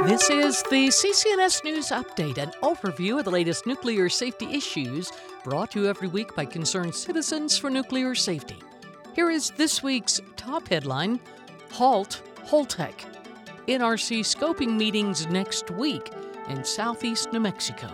This is the CCNS News Update, an overview of the latest nuclear safety issues brought to you every week by concerned citizens for nuclear safety. Here is this week's top headline: Halt Holtec. NRC scoping meetings next week in southeast New Mexico.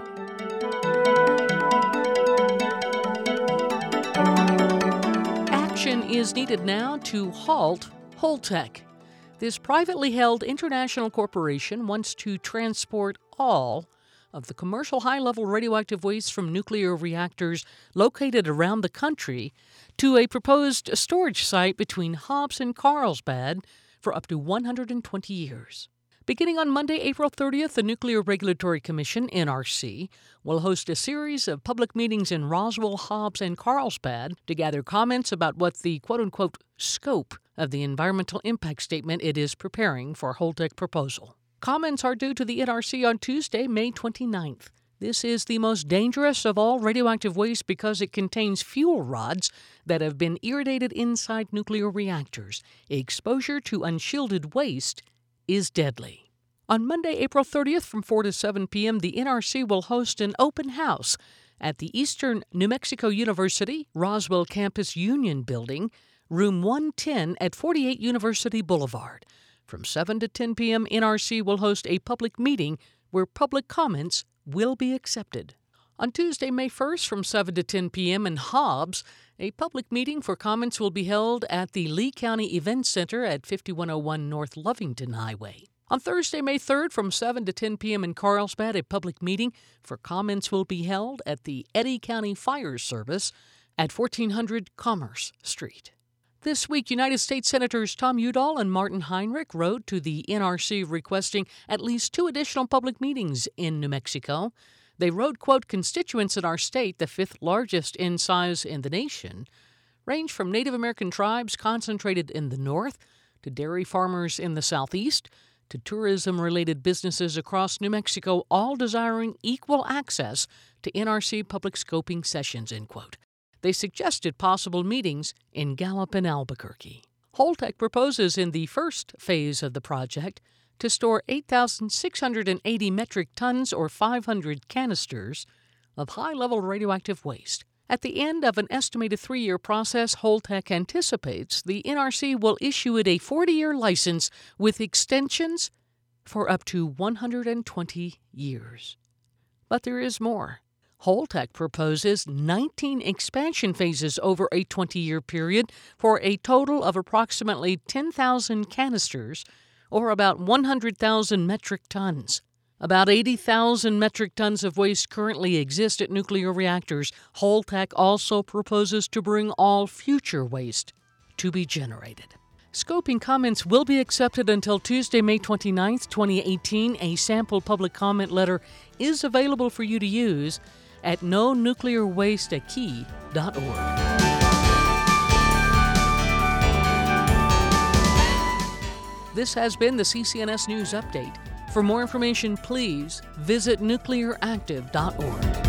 Action is needed now to halt Holtec. This privately held international corporation wants to transport all of the commercial high-level radioactive waste from nuclear reactors located around the country to a proposed storage site between Hobbs and Carlsbad for up to 120 years. Beginning on Monday, April 30th, the Nuclear Regulatory Commission, NRC, will host a series of public meetings in Roswell, Hobbs, and Carlsbad to gather comments about what the quote-unquote scope of the environmental impact statement it is preparing for Holtec proposal. Comments are due to the NRC on Tuesday, May 29th. This is the most dangerous of all radioactive waste because it contains fuel rods that have been irradiated inside nuclear reactors. Exposure to unshielded waste is deadly. On Monday, April 30th from 4 to 7 p.m., the NRC will host an open house at the Eastern New Mexico University Roswell Campus Union Building, room 110 at 48 University Boulevard. From 7 to 10 p.m., NRC will host a public meeting where public comments will be accepted. On Tuesday, May 1st from 7 to 10 p.m. in Hobbs, a public meeting for comments will be held at the Lee County Event Center at 5101 North Lovington Highway. On Thursday, May 3rd from 7 to 10 p.m. in Carlsbad, a public meeting for comments will be held at the Eddy County Fire Service at 1400 Commerce Street. This week, United States Senators Tom Udall and Martin Heinrich wrote to the NRC requesting at least 2 additional public meetings in New Mexico. They wrote, quote, constituents in our state, the 5th largest in size in the nation, range from Native American tribes concentrated in the north to dairy farmers in the southeast to tourism-related businesses across New Mexico, all desiring equal access to NRC public scoping sessions, end quote. They suggested possible meetings in Gallup and Albuquerque. Holtec proposes in the first phase of the project to store 8,680 metric tons or 500 canisters of high-level radioactive waste. At the end of an estimated 3-year process, Holtec anticipates the NRC will issue it a 40-year license with extensions for up to 120 years. But there is more. Holtec proposes 19 expansion phases over a 20-year period for a total of approximately 10,000 canisters, or about 100,000 metric tons. About 80,000 metric tons of waste currently exist at nuclear reactors. Holtec also proposes to bring all future waste to be generated. Scoping comments will be accepted until Tuesday, May 29th, 2018. A sample public comment letter is available for you to use at nonuclearwasteakey.org. This has been the CCNS News Update. For more information, please visit nuclearactive.org.